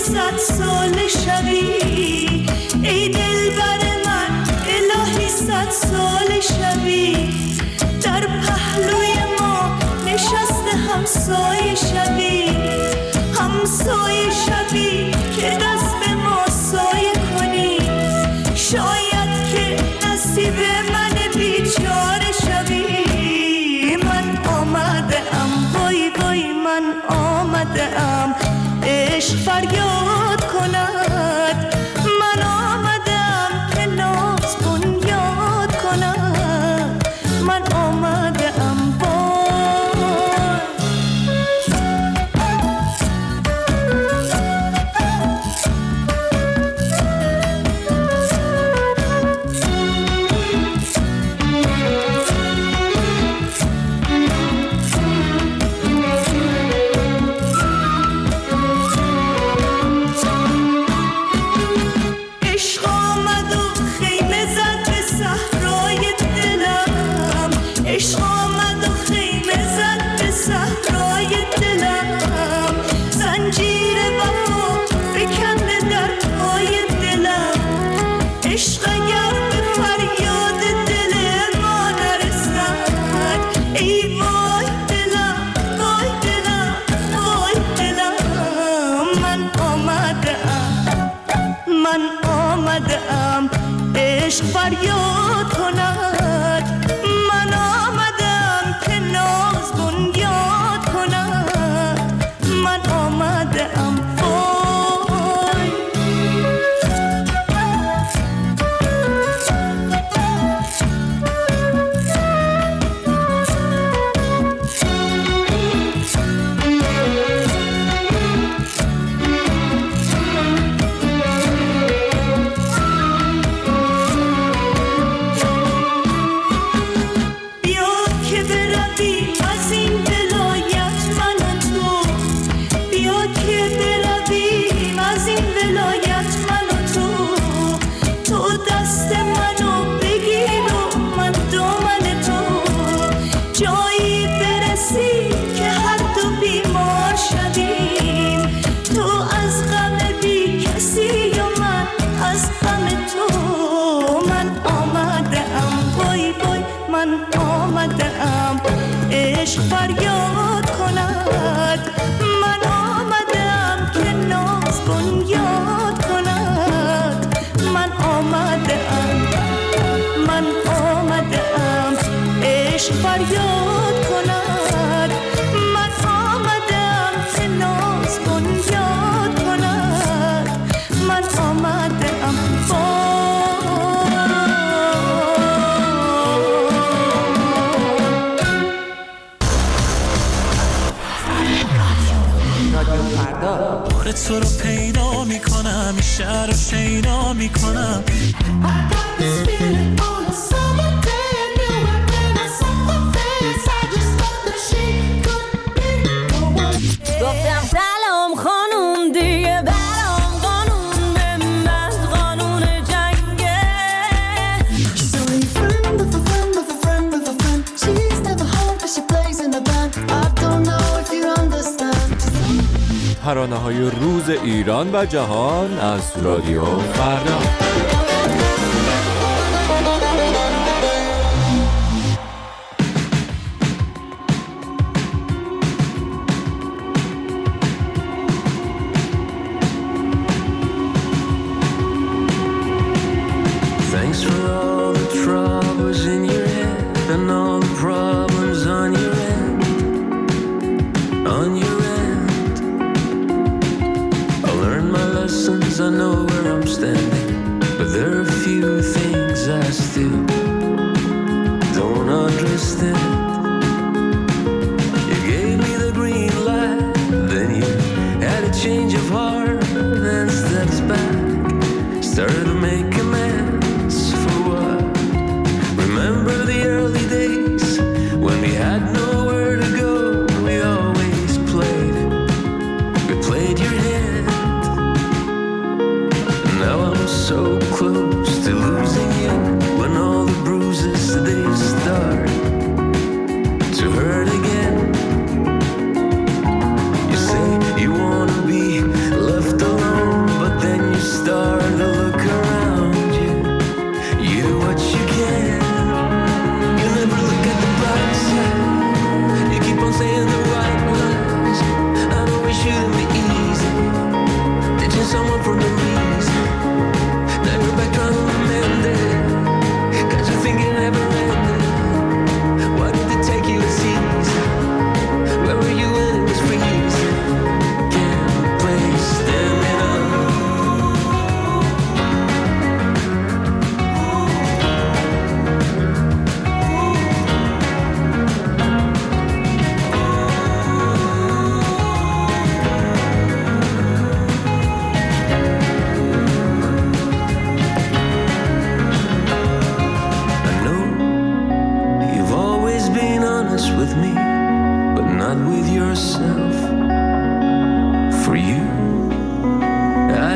100 سال شبی، ای دلبر من الهی 100 سال شبی، در پهلوی ما نشسته همسایه شبی، همسایه شبی که دست به ما سایه کنی، شاید که نصیب من بیچاره شبی. من آمدم وای وای من آمدم، عشق فریاد کند، من آمدم که ناز بنیاد کند، من آمدم عشق فریاد کند، من آمدم که ناز بنیاد کند، من آمدم عشق فریاد کند، من آمدم که ناز بنیاد کند، من آمدم، من آمدم عشق فریاد کند، من آمدم که ناز بنیاد کند، من آمدم تو رو پیدا میکنم، این شهر رو شیدا میکنم. گفتم سلام خانوم دیگه برام قانون به من قانون جنگه. She's only a friend of a friend of a friend of a friend. She's never home but she plays in a band. I don't know if you understand. ترانه‌های روز ایران و جهان از رادیو فردا. Thanks for all the troubles in your head and all the problems on your end. On your end, I learned my lessons, I know where I'm standing, but there are a few things I still don't understand. You gave me the green light, then you had a change of heart, then steps back, started to make amends for what? Remember the early days when we had nowhere to go, we always played your hand. Now I'm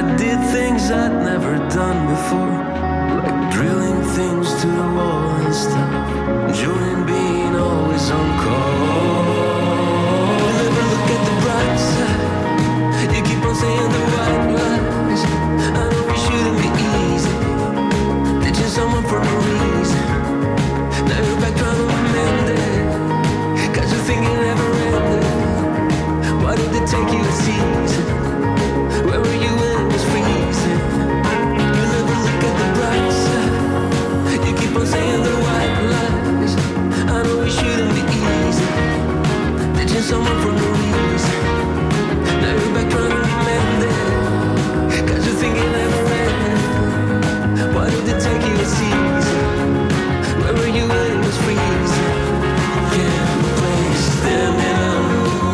I did things I'd never done before, like drilling things to the wall and stuff. Enjoying being always on call. You never look at the bright side. You keep on saying the white lies. I know it shouldn't be easy, ditching someone for no reason. Now you're back trying to amend it, 'cause you think it never ended. Why did it take you a season? Where were you when it was freezing? You never look at the bright side. You keep on saying the white lies. I know it shouldn't be easy, ditching someone for no reason. Now you're back trying to amend it, 'cause you think it never ended. Why did it take you a season? Where were you when it was freezing? Can't place standing up.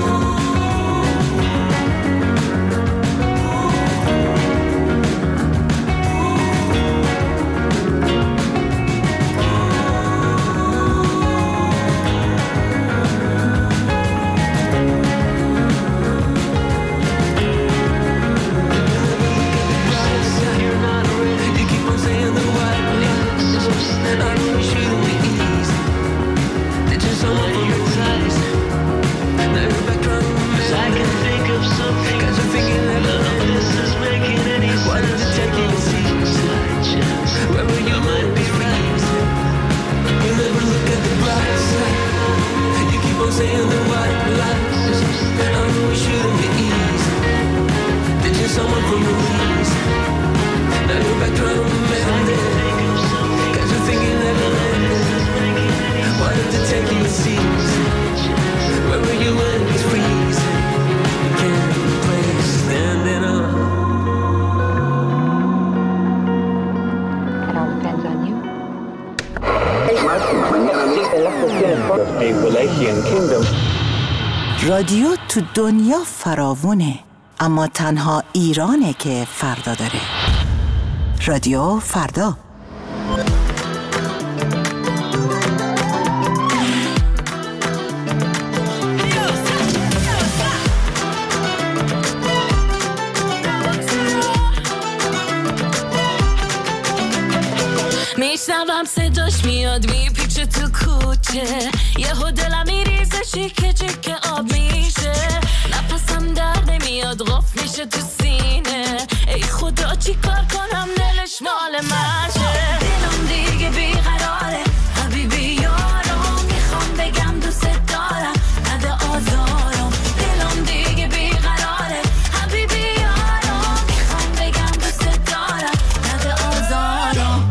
رادیو تو دنیا فراوونه، اما تنها ایرانه که فردا داره. رادیو فردا. میشنوم صداش میاد میپیچه تو کوچه، یهو دلم میریزه چیکه چیکه آب میشه، نفسم در نمیاد قف میشه تو سینه، ای خدا چی کار کنم دلش مال منشه، دلم دیگه بیقراره حبیبی یارم، میخوام بگم دوست دارم نده آزارم، دلم دیگه بیقراره حبیبی یارم، میخوام بگم دوست دارم نده آزارم.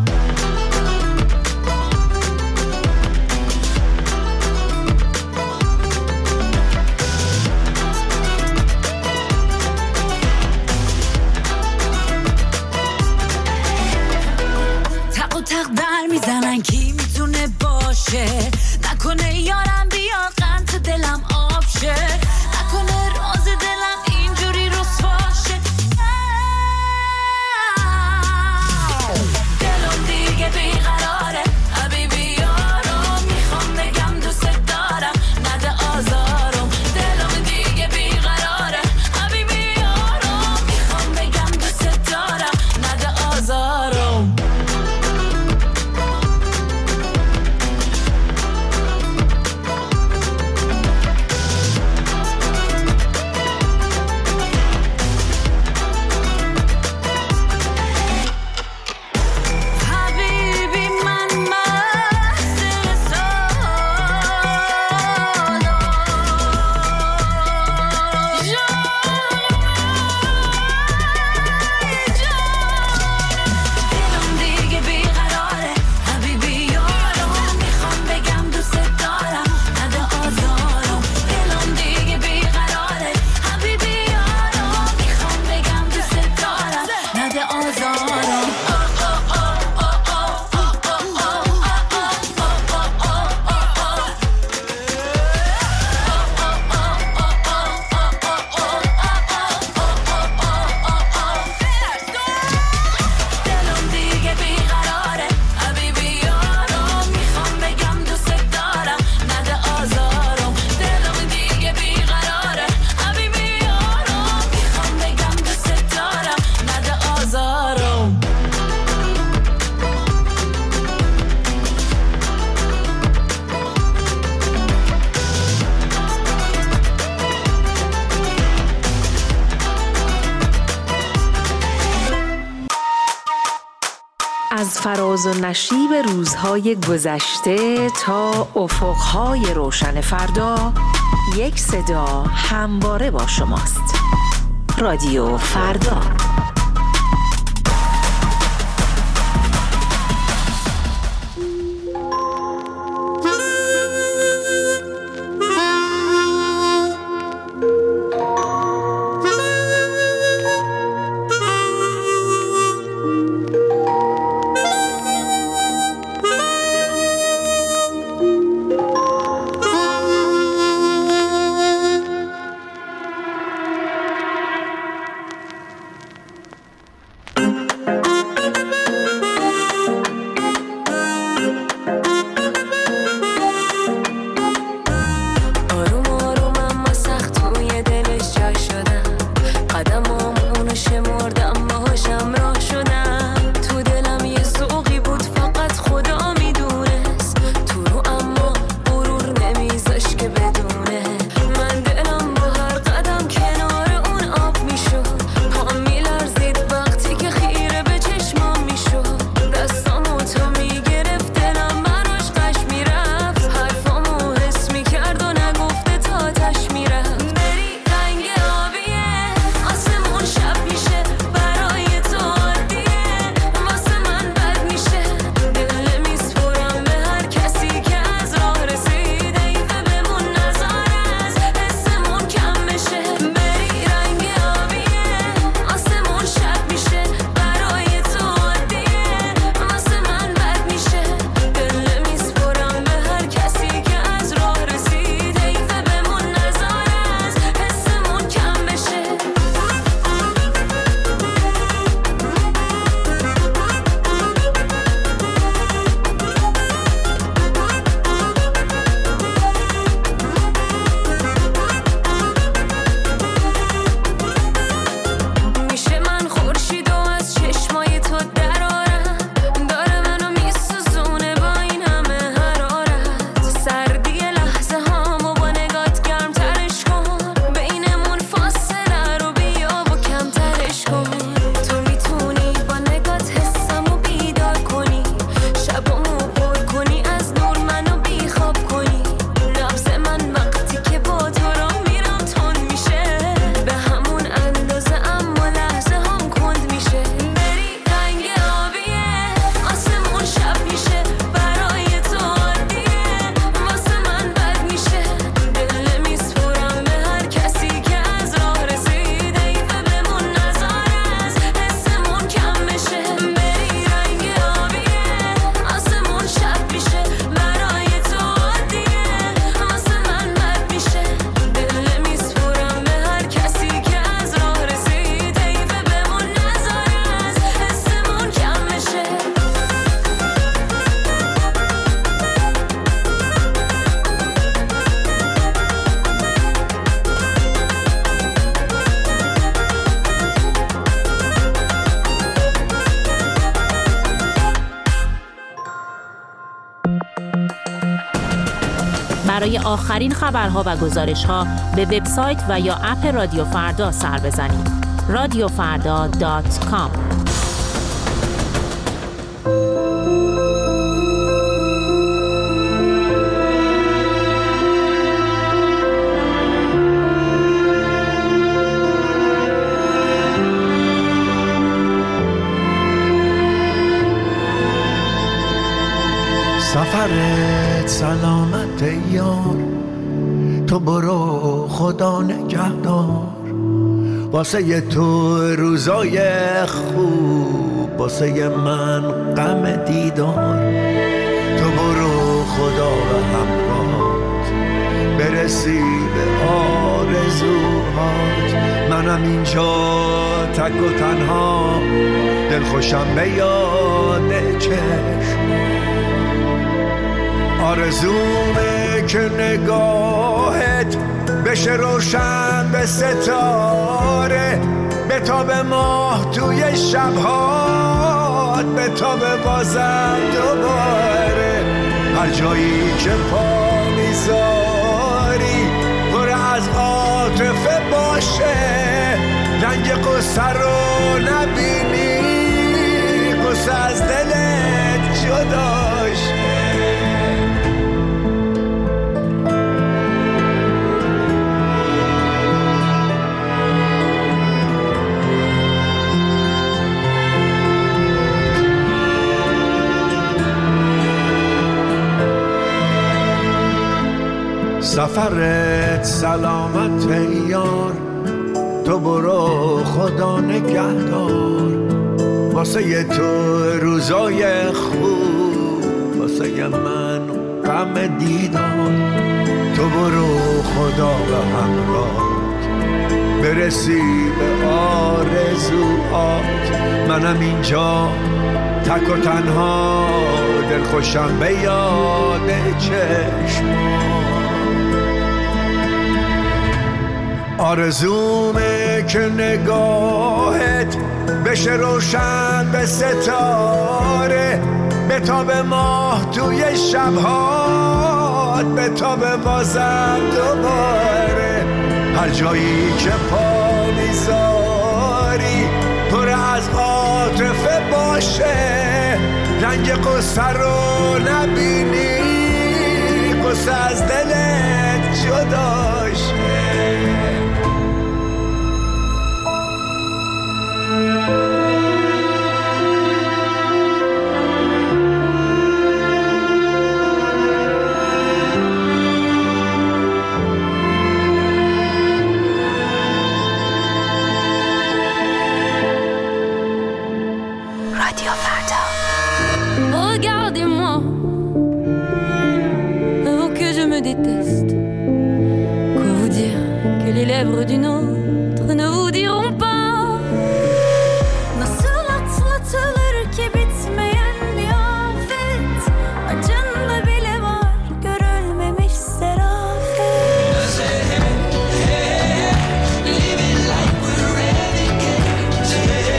از فراز و نشیب روزهای گذشته تا افقهای روشن فردا، یک صدا همواره با شماست. رادیو فردا. برای آخرین خبرها و گزارش‌ها به وبسایت و یا اپ رادیو فردا سر بزنید. radiofarda.com. سفرت سلامت یار، تو برو خدا نگهدار، واسه تو روزای خوب، واسه من غم دیدار. تو برو خدا و همراهت، برسی به آرزوهات. منم اینجا تک و تنها، دلخوشم به یاد چشم. آرزومه که نگاهت بشه روشن به ستاره، به تاب ماه توی شبهات، به تاب بازم دوباره. هر جایی که پا میذاری پر از عاطفه باشه، رنگ قصه رو نبینی، قصه از دل سفرت سلامت یار، تو برو خدا نگهدار. واسه تو روزای خوب، واسه من غم دیدار. تو برو خدا به همراه، برسی به آرزوات. منم اینجا تک و تنها، دلخوشم به یاد چشمات. آرزومه که نگاهت بشه روشن به ستاره، به تاب ماه توی شبهات، به تاب بازم دوباره. هر جایی که پا میذاری پر از عاطفه باشه، رنگ قصه رو نبینی، قصه از دلت جداشه. Regardez-moi, avant que je me déteste. Quoi vous dire que les lèvres d'une autre ne vous diront pas? Nasıl atlatılır ki bitmeyen bir afet? Acında bile var görülmemiş serafet. Living like we're renegades.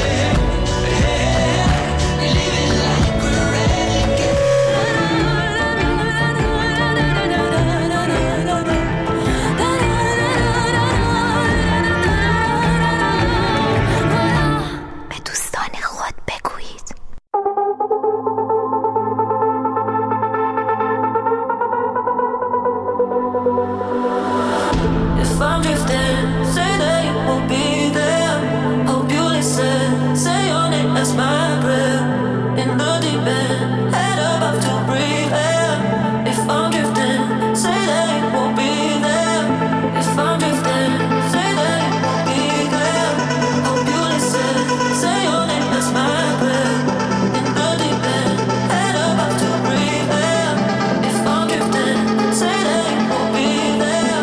Living like we're renegades. به دوستان خود بگویید. If I'm drifting, say that you will be there. Hope you listen, say your name as my prayer. In the deep end, head above to breathe air. If I'm drifting, say that you will be there. If I'm drifting, say that you will be there. Hope you listen, say your name as my prayer. In the deep end, head above to breathe air. If I'm drifting, say that you will be there.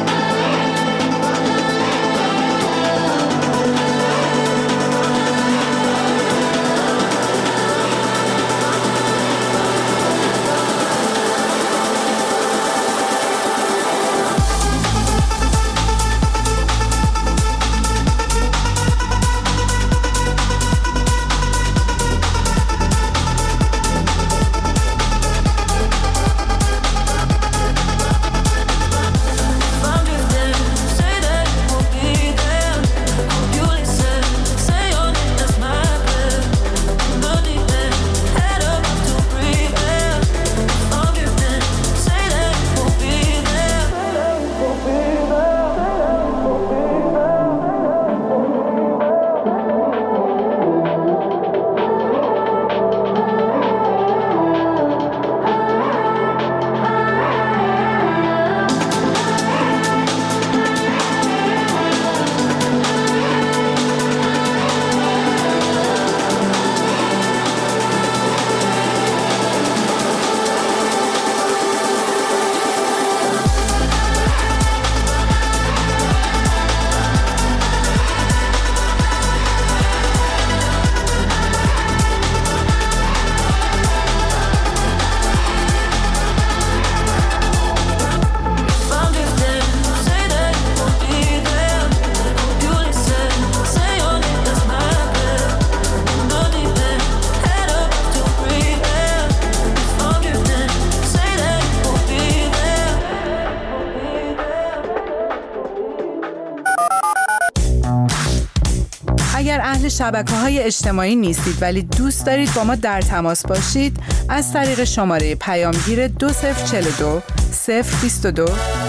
اگر اهل شبکه‌های اجتماعی نیستید ولی دوست دارید با ما در تماس باشید، از طریق شماره پیامگیر 2042 022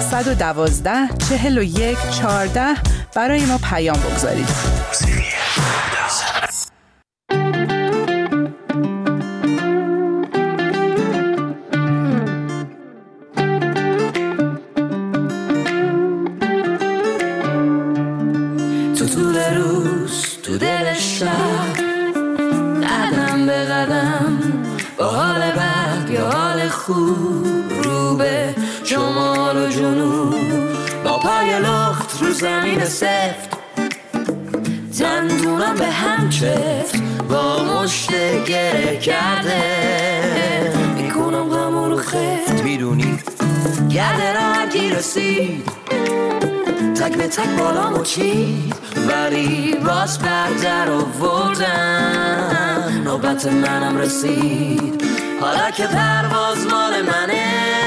112 41 14 برای ما پیام بگذارید. قدم به قدم با حال بد یا حال خوب، رو به شمال و جنوب، با پای لخت رو زمین سفت، دندونم به هم چفت، با مشت گره کرده میکنم غمون رو خفت. میدونی گرده راحتی رسید، تک به تک بالامو چید، ولی باز بردر آوردن نوبت منم رسید. حالا که پرواز مال منه،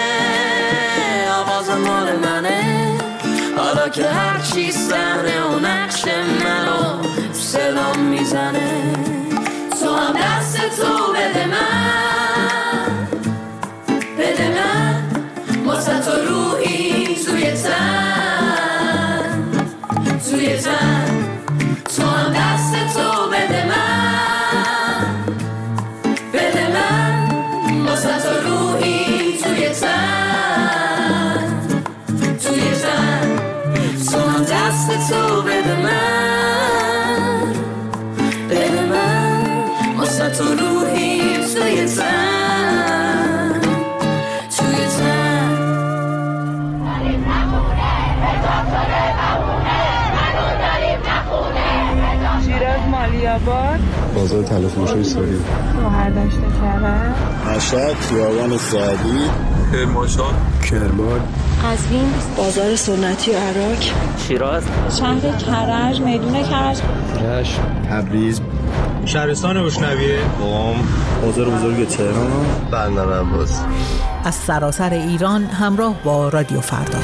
آواز مال منه، حالا که هر چی صحنه و نقش منو سلام میزنه، تو هم دست تو بده من، بده من واسه تو روحی توی تن، توی تن، تو هم دست تو بده من، بده من واسه تو روحی توی تن، توی تن، تو هم دست تو بده من، بده من واسه تو روحی توی تن، توی تن. شیراز مالی‌آباد، بازار طلا فروشی سوری، شهردشت کرج، مشهد خیابان سعدی، کرمانشاه، کرمان، قزوین، بازار سنتی و عراق، شیراز، شهر کرج، میدون کرج، رشت، تبریز، شهرستان روشنویه، قم، بازار بزرگ تهران، بندر عباس. از سراسر ایران همراه با رادیو فردا.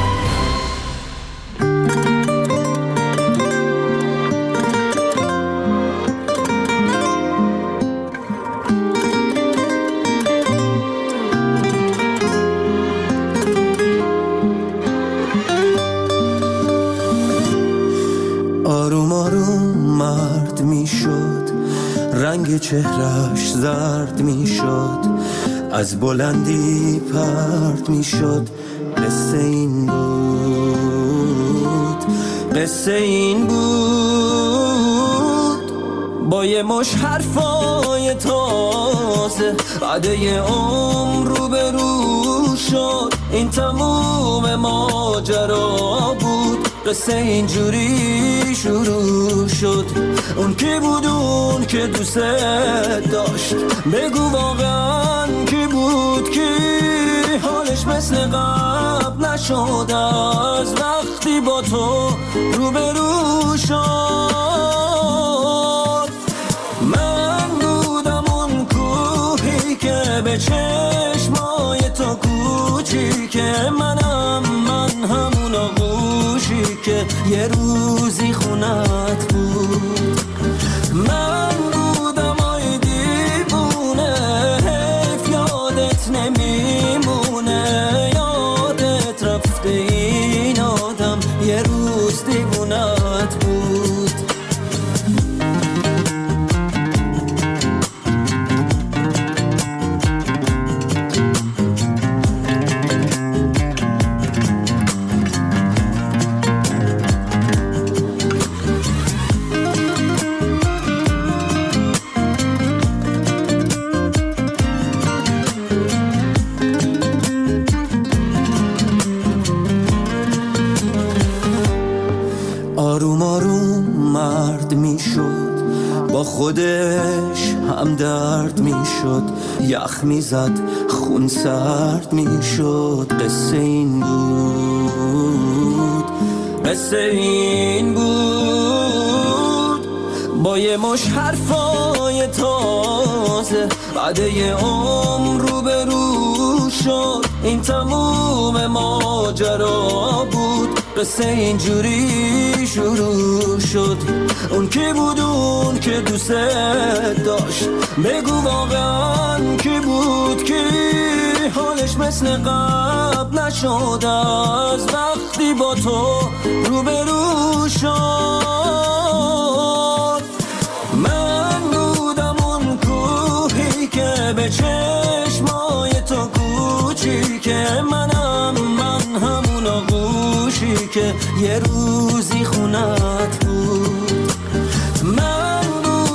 آروم آروم مرد می شد، رنگ چهرش زرد می شد، از بلندی پرد می شد. قصه این بود، قصه این بود، با یه مش حرفای تازه بعده عمر رو به رو شد. این تموم ماجرا بود، قصه اینجوری شروع شد. اون کی بود اون که دوست داشت، بگو واقعا کی بود کی؟ حالش مثل قبل نشد از وقتی با تو روبرو شد. من بودم اون کوهی که به چشمای تو کوچیکه، منم من همون آغوشی که یه روزی خونت بود. من بودم آی دیوونه، حیف یادت نمیمونه، یادت رفته این آدم یه روز دیوونت بود. آروم آروم مرد می شد، با خودش هم درد می شد، یخ می زد خون سرد می شد. قصه این بود، قصه این بود، با یه مش حرفای تازه بعده عمر رو به رو شد. این تموم ماجرا بود، قصه اینجوری شروع شد. اون کی بود اون که دوست داشت، بگو واقعا کی بود کی؟ حالش مثل قبل نشد از وقتی با تو روبرو شد. من بودم اون کوهی که به چشمای تو کوچیکه، منم من همون آغوشی که یه روزی خونت بود. من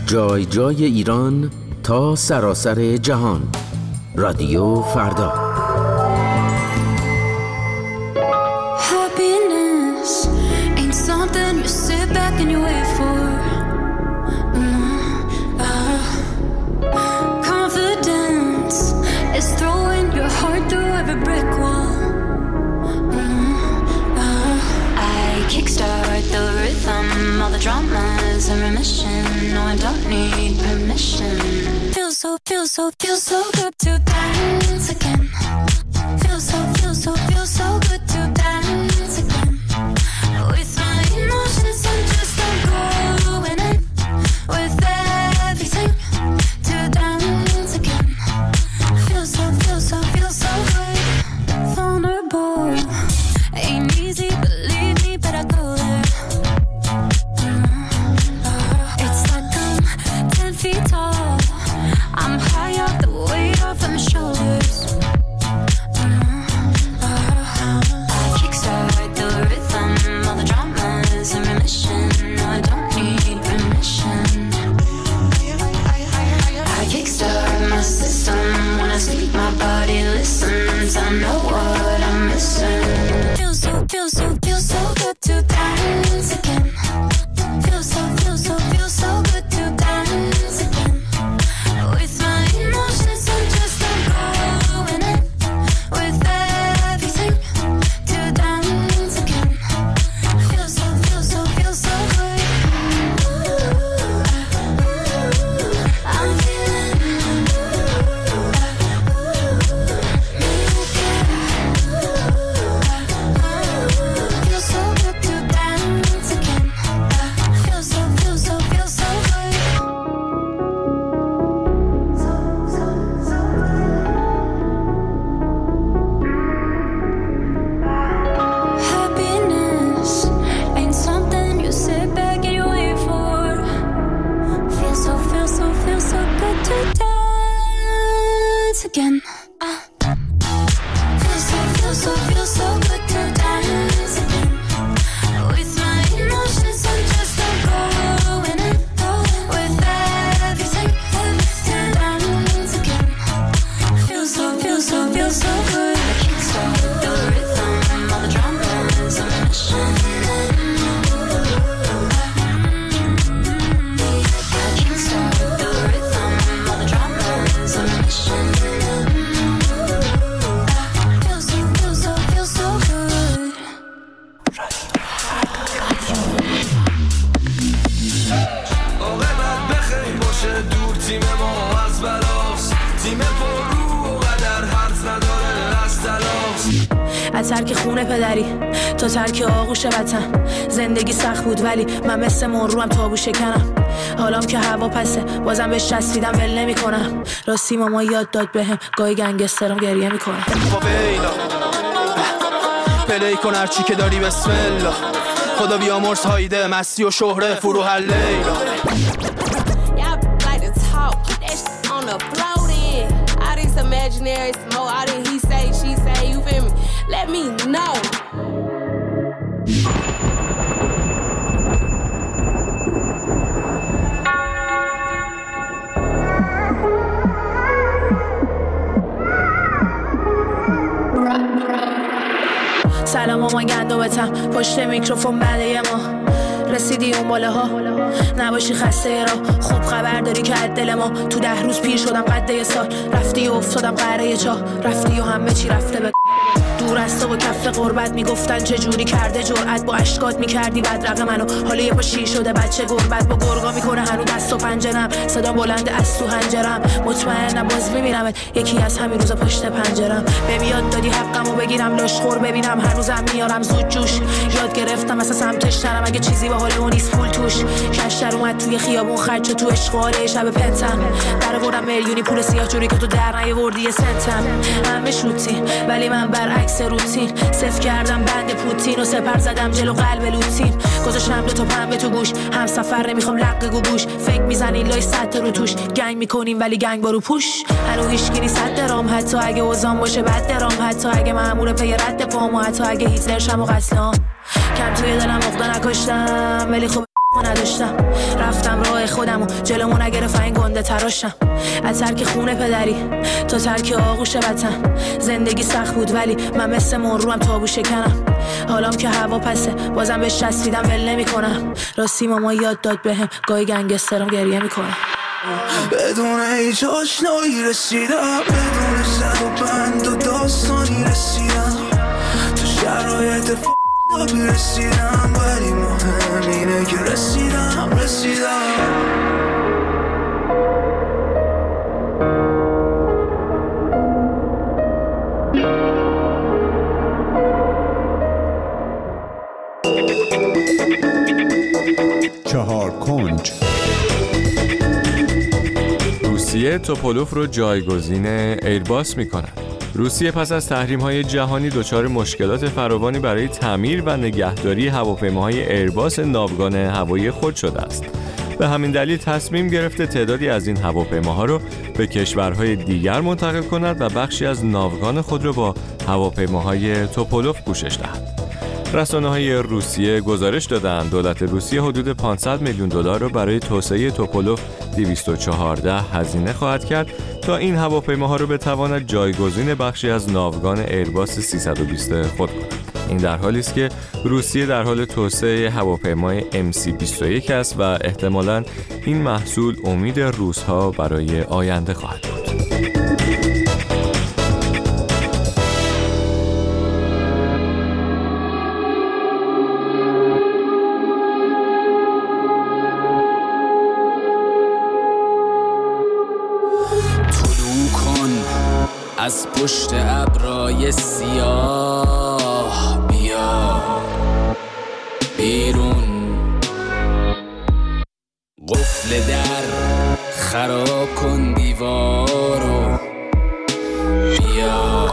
جای جای ایران تا سراسر جهان. رادیو فردا. Happiness ain't something you sit back and you wait for. Confidence is throwing your heart through every brick wall. I kickstart the rhythm, all the drama's in remission. No, I don't need permission. Feels so good to dance again. Feels so good to dance again. With my emotions, I'm just going in with everything to dance again. Feels so good. Vulnerable ain't easy, believe me, but I go there. It's like I'm 10 feet tall. I'm high up, the weight off of my shoulders. I kickstart the rhythm, all the drama's in remission. No, I don't need permission. I kickstart my system. When I speak, my body listens. I know what I'm missing. Feels so good to dance again. Feels so good to dance again. With my emotions, I'm just going in with everything to dance again. Feels so good. I'm feeling feels so good to dance again. Feels so good. Happiness ain't something you sit back and you wait for. Feels so good to dance again. Feels so good to dance again. With my emotions, I'm just going in with everything to dance again. Feels so good. I kickstart the rhythm, all the drama's in remission. I kickstart the rhythm, all the drama's in remission. Feels so good. آقا بعد بخیر باشه دور تیم ما از بلاس. تیم پر رو و قدر حرف نداره از تلاس. از ترک خونه پدری تا ترک آغوش وطن. زندگی سخت بود ولی من مثل مروم تابو شکنم. حالام که هوا پسه بازم بهش چسبیدم ول نمی‌کنم. راستی ماما یاد داد بهم گاهی گنگسترم گریه میکنه. فاویلا پلی کن هرچی که داری بسم الله. خدا بیامرز هایده مستی و شهره فرو هر لیلا. Imaginary smoke, all that he say, she say, you feel me? Let me know. سلام مامان گندوبتم پشت میکروفون بعد یه ماه. رسیدی اون باله ها نباشی خسته را. خوب خبر داری که از دل ما تو 10 روز پیر شدم قد یه سال. رفتی و افتادم قره چاه. رفتی و همه چی رفته به دور از تو و کف قربت میگفتن چه جوری کرده جرأت. با اشکات میکردی بدرقه منو. حالا یه پا شیر شده بچه گربت با گرگا میکنه هنو دست و پنجرم. صدا بلند از تو هنجرم. مطمئنم باز میبینمت یکی از همین روزا پشت پنجرم. به یاد دادی حقمو بگیرم لاشخور ببینم هر روزم میارم زود جوش. یاد گرفتم مثلا سمتش نرم اگه چیزی به حال اون نیست پول توش. کشتر اومد توی خیابون خرج تو اشغال شب پنتم. در بردم میلیونی پول سیاه جوری که تو در نیاوردی یه سنتم. همه شوتی ولی من برعکس روتین. صفر کردم بند پوتین و سپر زدم جلو قلب لوتین. گذاشتم 2 تا پنبه تو گوش. هم سفر نمیخوام لق گوگوش. فکر میزنین لای 100 رو توش. گنگ میکنیم ولی گنگ بارو پوش. هنو هیچکی نیست صد درام. حتی اگه وزام باشه بد درام. حتی اگه مأمور پی رد پام. و حتی اگه هیتلر شم و قتلام. کم توی دلم عقده نکشتم ولی خب نداشتم، رفتم راه خودم و جلومو نگرفت این گنده تراشم. از ترک خونه پدری تا ترک آغوش وطن، زندگی سخت بود ولی من مثل مرروم تابو شکنم. حالام که هوا پسه بازم بهش چسبیدم ول نمی‌کنم. راستی ماما یاد داد بهم گاهی گنگسترم گریه میکنم. بدون هیچ آشنایی رسیدم، بدون زد و بند و داستانی رسیدم، تو شرایط فابی رسیدم، ولی مهم اینه که رسیدم. چهار کنج. روسیه توپولوف رو جایگزین ایرباس می‌کند. روسیه پس از تحریم‌های جهانی دچار مشکلات فراوانی برای تعمیر و نگهداری هواپیماهای ایرباس ناوگان هوایی خود شده است. به همین دلیل تصمیم گرفته تعدادی از این هواپیماها رو به کشورهای دیگر منتقل کند و بخشی از ناوگان خود رو با هواپیماهای توپولوف پوشش دهد. رسانه‌های روسیه گزارش دادند دولت روسیه حدود 500 میلیون دلار را برای توسعه توپولوف 214 هزینه خواهد کرد تا این هواپیماها را بتواند جایگزین بخشی از ناوگان ایرباس 320 خود کند. این در حالی است که روسیه در حال توسعه هواپیمای MC-21 است و احتمالاً این محصول امید روس‌ها برای آینده خواهد بود. از پشت ابرای سیاه بیا بیرون، قفل در خراب کن دیوارو، بیا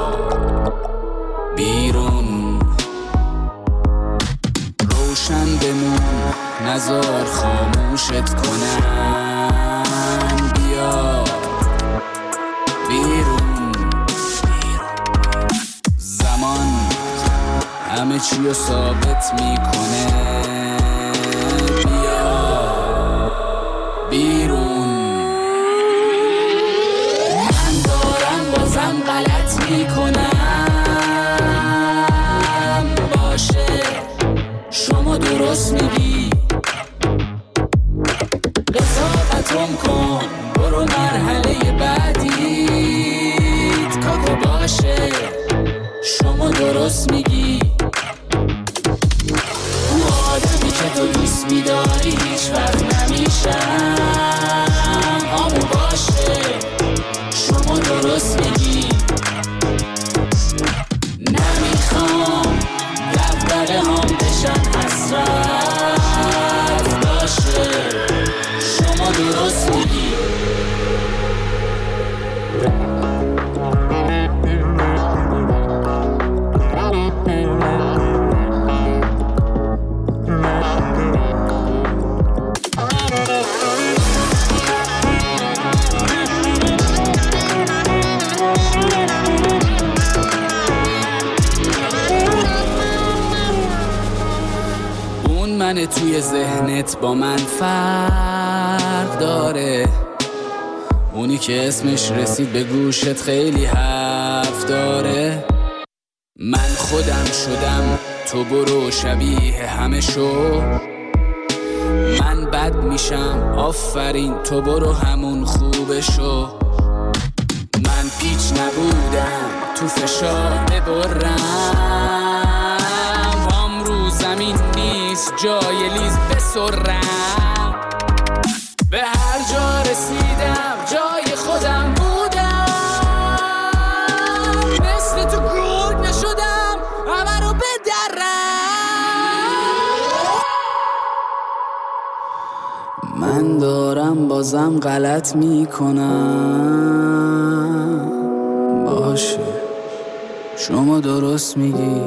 بیرون، روشن بمون نزار خاموشت کنن، بیا بیرون، همه چیو ثابت میکنه، بیا بیرون. من دارم بازم غلط میکنم، باشه شما درست میگی، قضاوتم کن برو مرحله بعدیت، کاکو باشه شما درست میگی. آدمی که تو دوست میداری هیچ وقت نمیشم، همون باشه شما درست میگی. نمیخوام دفتره هم بشن حسرت، باشه شما درست میگی. من توی ذهنت با من فرق داره، اونی که اسمش رسید به گوشت خیلی حرف داره. من خودم شدم تو برو شبیه همه شو، من بد میشم آفرین تو برو همون خوبه شو. من پیچ نبودم تو فشار ببرم، پام رو زمین نیست جای لیز بسرم. به هر جا رسیدم جای خودم بودم، مثل تو گرگ نشدم همه رو بدرم. من دارم بازم غلط میکنم، باشه شما درست میگی.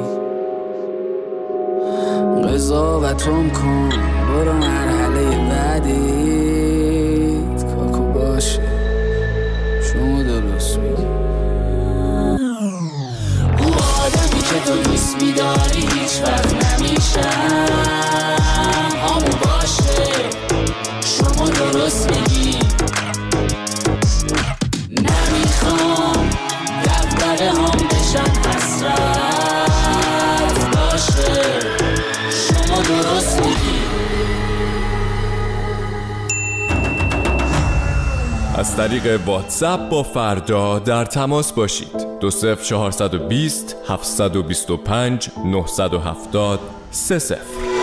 قضاوتم کن برو مرحله بعدیت، کاکو باشه شما درست میگی. او آدمی که تو دوست میداری هیچ وقت نمیشم، همون باشه از طریق واتساپ با فردا در تماس باشید. 20420 725 970 30.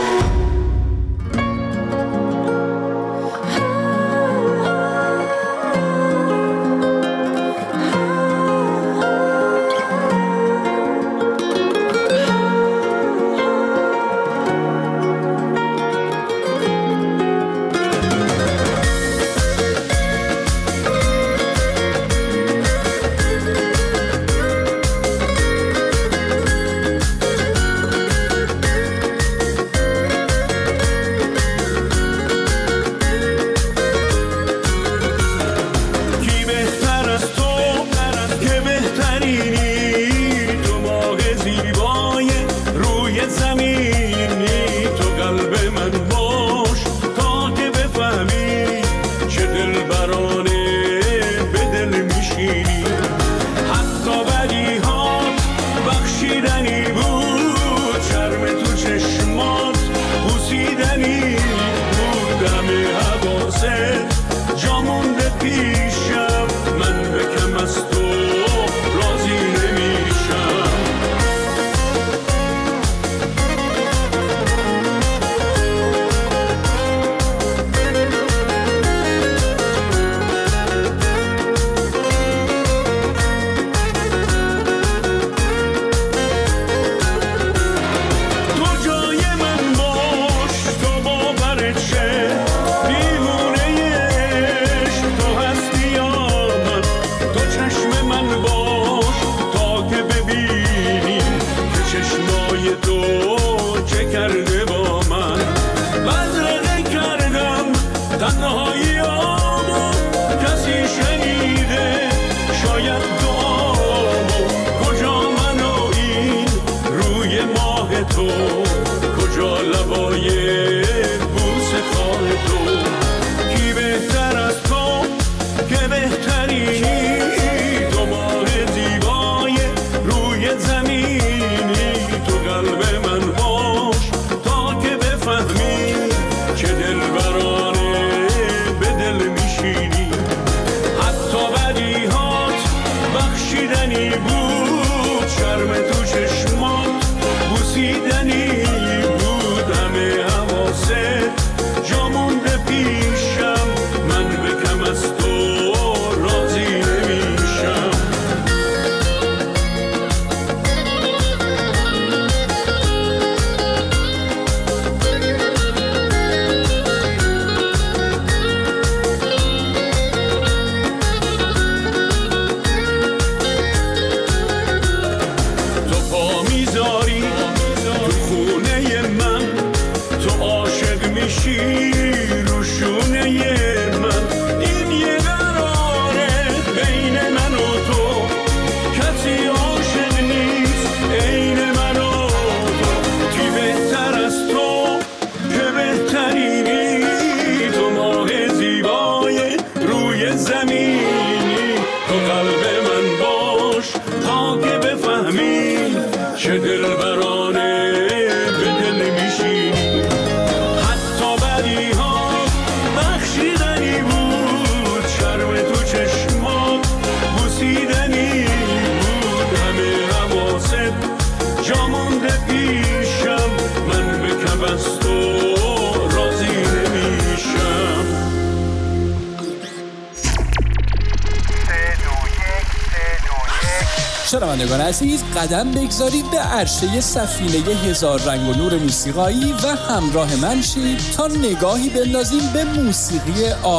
شنوندگان عزیز، قدم بگذارید به عرشه سفینه هزار رنگ و نور موسیقایی و همراه من شید تا نگاهی بندازیم به موسیقی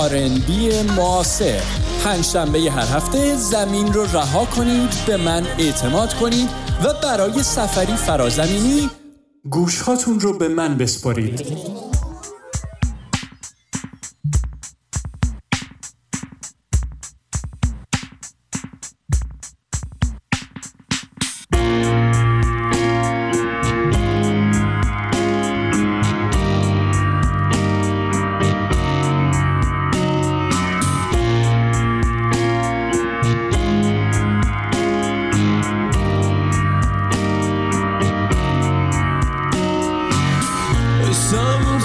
R&B معاصر. پنجشنبه هر هفته زمین رو رها کنید، به من اعتماد کنید و برای سفری فرازمینی گوشهاتون رو به من بسپارید. Some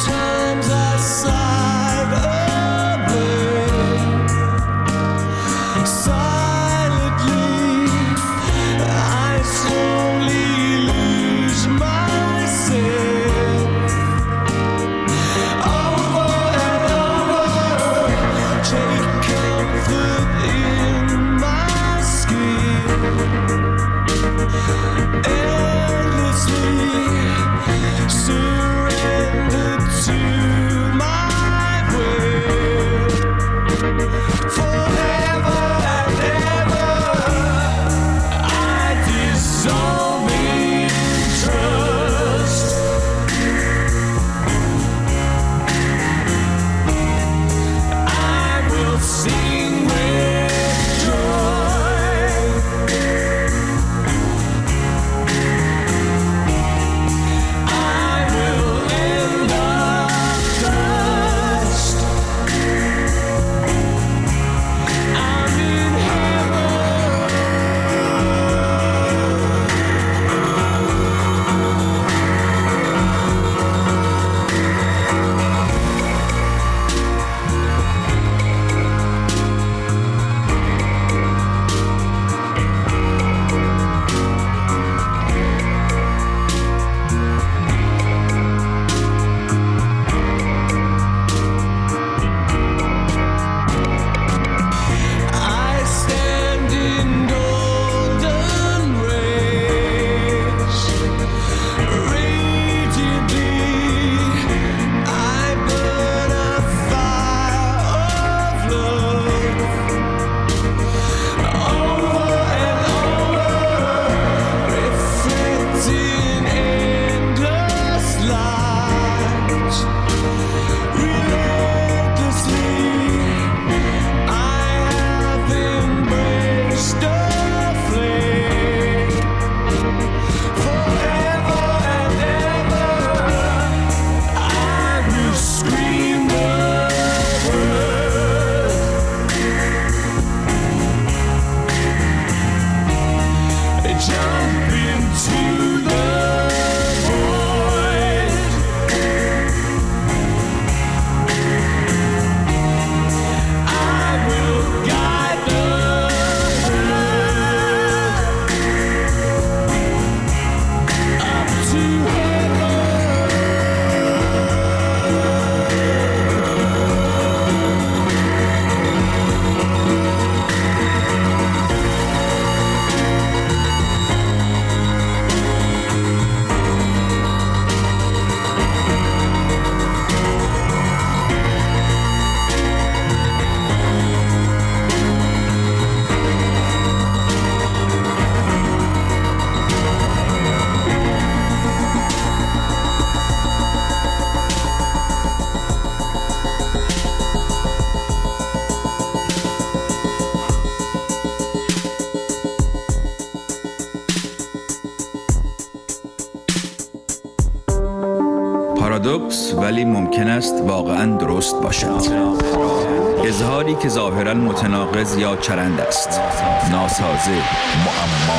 پارادوکس ولی ممکن است واقعا درست باشد. اظهاری که ظاهرا متناقض یا چرند است، ناسازه، معما.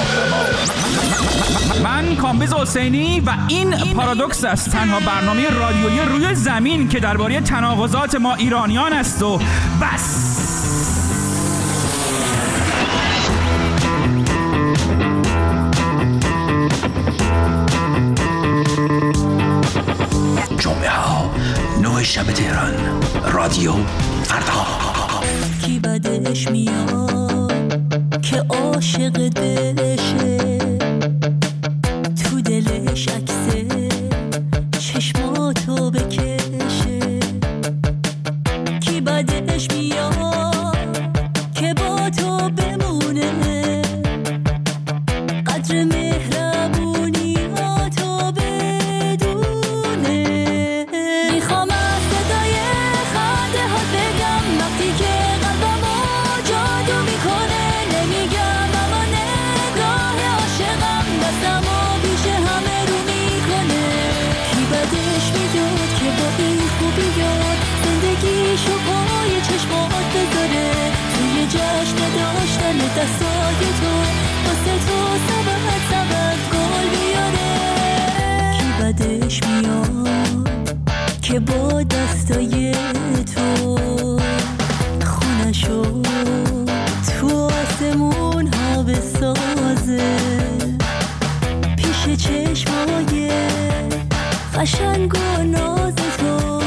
من کامبیز حسینی و این پارادوکس است، تنها برنامه رادیویی روی زمین که درباره تناقضات ما ایرانیان است و بس. جمعه ها 9 شب تهران، رادیو فردا. کی بدش میاد که عاشق دلشه، تو دلش عکسه چشماتو بکشه. کی بدش میاد که با تو بمونه، قدر مهربونیاتو بدونه. میخوام از صدای خنده ها بگم وقتی که قلبمو جادو میکنه. نمیگم اما نگاه عاشقم دستمو پیش همه رو میکنه. کی بدش میداد که با این خوبیات زندگیشو پای چشمات بذاره، توی جشن داشتن دستای تو واسه تو سبت گل بیاره. کی بدش میاد که با دستای تو خونشو تو آسمون ها بسازه، پیش چشمای قشنگ و ناز تو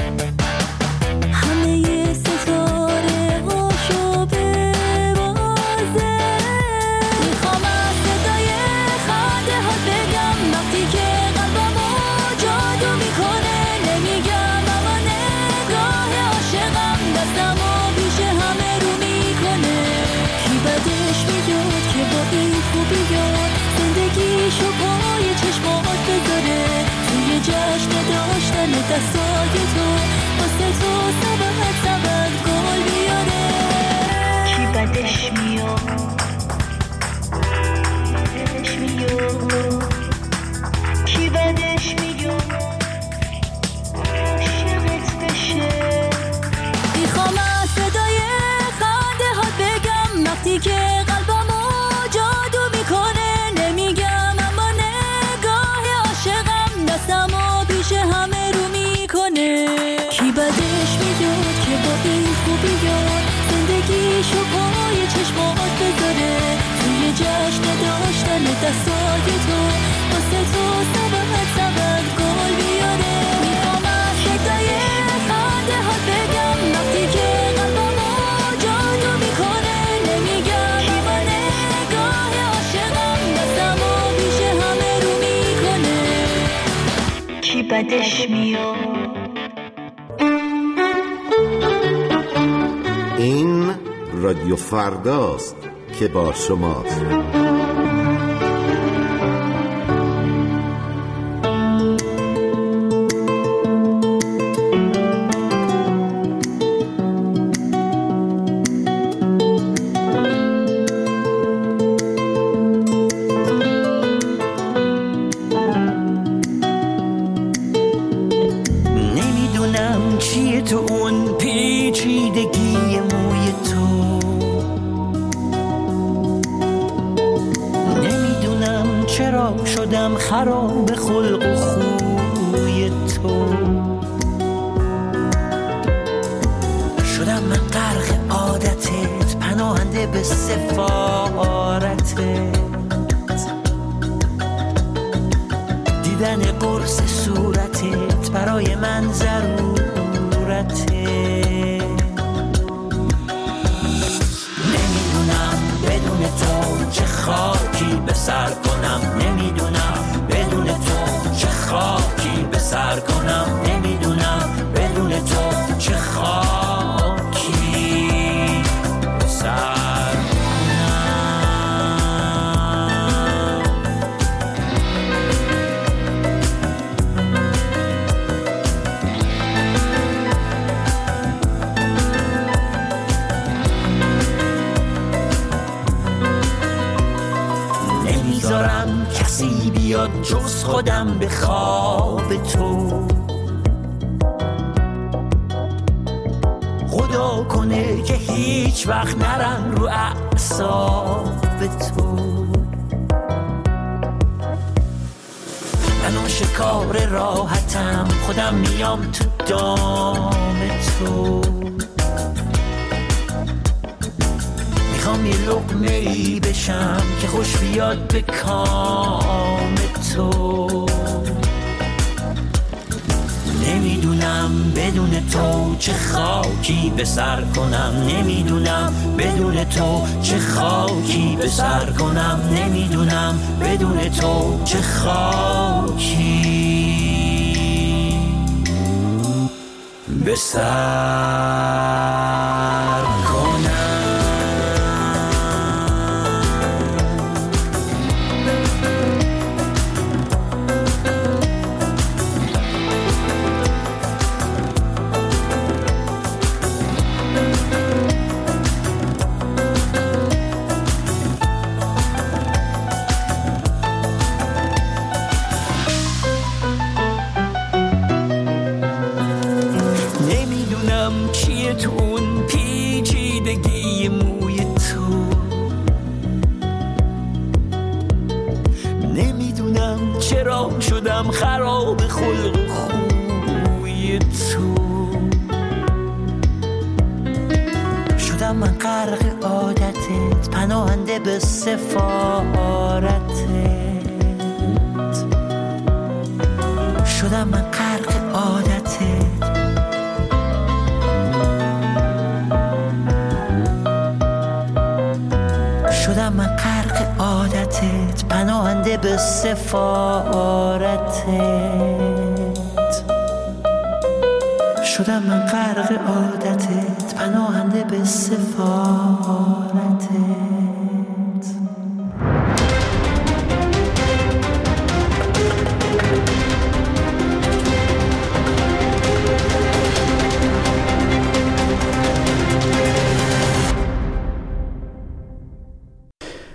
همه ستاره هاشو ببازه. میخوام از صدای خنده ها بگم وقتی که قلبمو جادو میکنه. نمیگم اما نگاه عاشقم دستمو پیش همه رو میکنه. کی بدش میداد که با این خوبیات زندگیشو پای چشمات بذاره، توی جشن داشتن دستای تو واسه تو سبت گل بیاره. کی بدش میاد کی بدش میاد عاشقت بشه. میخوام از صدای خنده ها بگم وقتی که قلبمو جادو میکنه. نمیگم اما نگاه عاشقم دستمو پیش همه رو میکنه. کی بدش میداد که با این خوبیات زندگیشو پای چشمات بذاره، توی جشن داشتن دستای تو واسه تو سبت گل بیاره. میخوام از صدای خنده ها بگم وقتی که قلبمو جادو میکنه. نمیگم اما نگاه عاشقم دستمو پیش همه رو میکنه. کی بدش میاد. این رادیو فرداست که با شماست. نمیدونم چیه تو اون پیچیدگی موی تو، نمیدونم چرا شدم خراب خلق و خوی تو. شدم من غرق عادتت، پناهنده به سفارتت. دیدن قرص صورتت برای من ضرورته. نمیدونم بدون تو چه خاکی به سر کنم، نمیدونم بدون تو چه خاکی به سر کنم، نمیدونم بدون تو چه خاکی به سر نمیذارم کسی بیاد جز خودم به خواب تو. خدا کنه که هیچ وقت نرم رو اعصاب تو. من آشکار راحتم، خودم میام تو دام تو. میخوام یه لقمه‌ای بشم که خوش بیاد به کام تو. نمیدونم بدون تو چه خاکی به سر کنم، نمیدونم بدون تو چه خاکی به سر کنم، نمیدونم بدون تو چه خاکی به سر کنم. تو اون پیچیدگی موی تو، نمیدونم چرا شدم خراب خلق خوی تو. شدم من غرق عادتت، پناهنده به سفارتت. شدم من غرق عادتت، شدم من غرق عادتت، پناهنده به سفارتت. شدم من غرق عادتت، پناهنده به سفارتت.